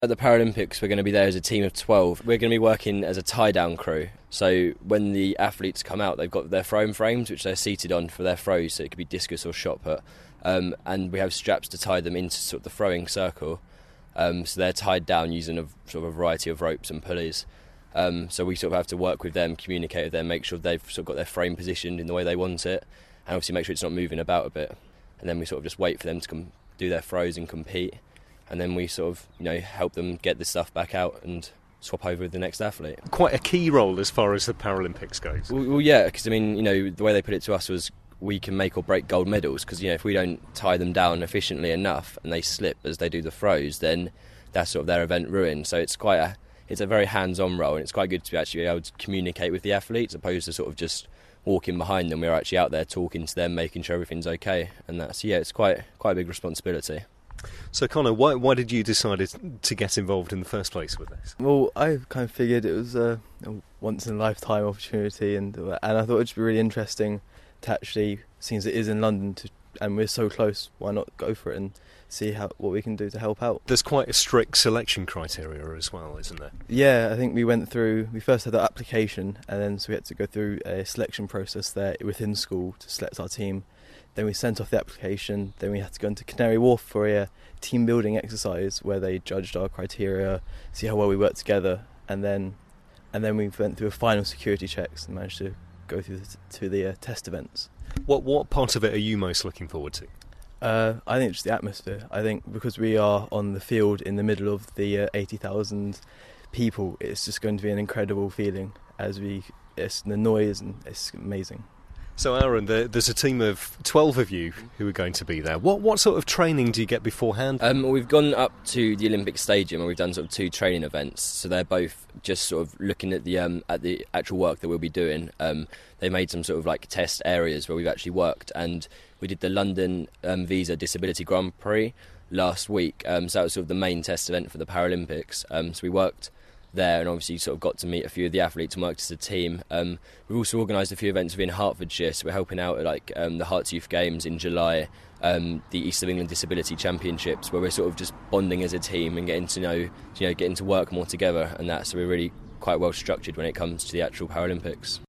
At the Paralympics, we're going to be there as a team of 12. We're going to be working as a tie-down crew. So when the athletes come out, they've got their throwing frames, which they're seated on for their throws, so it could be discus or shot put. And we have straps to tie them into sort of the throwing circle. So they're tied down using a sort of a variety of ropes and pulleys. So we sort of have to work with them, communicate with them, make sure they've sort of got their frame positioned in the way they want it, and obviously make sure it's not moving about a bit. And then we sort of just wait for them to do their throws and compete. And then we sort of, help them get the stuff back out and swap over with the next athlete. Quite a key role as far as the Paralympics goes. Well, yeah, because, the way they put it to us was we can make or break gold medals, because, if we don't tie them down efficiently enough and they slip as they do the throws, then that's sort of their event ruined. So it's a very hands-on role, and it's quite good to actually be able to communicate with the athletes, opposed to sort of just walking behind them. We're actually out there talking to them, making sure everything's okay, and it's quite a big responsibility. So, Connor, why did you decide to get involved in the first place with this? Well, I kind of figured it was a once-in-a-lifetime opportunity, and I thought it'd be really interesting to actually, since it is in London, and we're so close, why not go for it and see what we can do to help out. There's quite a strict selection criteria as well, isn't there? Yeah, I think we first had the application, and then so we had to go through a selection process there within school to select our team. Then we sent off the application, then we had to go into Canary Wharf for a team building exercise where they judged our criteria, see how well we worked together, and then we went through a final security checks and managed to go through to the test events. What part of it are you most looking forward to? I think just the atmosphere. I think because we are on the field in the middle of the 80,000 people, it's just going to be an incredible feeling it's the noise, and it's amazing. So, Aaron, there's a team of 12 of you who are going to be there. What sort of training do you get beforehand? We've gone up to the Olympic Stadium and we've done sort of 2 training events. So they're both just sort of looking at the actual work that we'll be doing. They made some sort of like test areas where we've actually worked, and we did the London Visa Disability Grand Prix last week. So that was sort of the main test event for the Paralympics. So we worked there and obviously sort of got to meet a few of the athletes and worked as a team. We've also organised a few events within Hertfordshire, so we're helping out at the Hearts Youth Games in July, the East of England Disability Championships, where we're sort of just bonding as a team and getting to work more together and that. So we're really quite well structured when it comes to the actual Paralympics.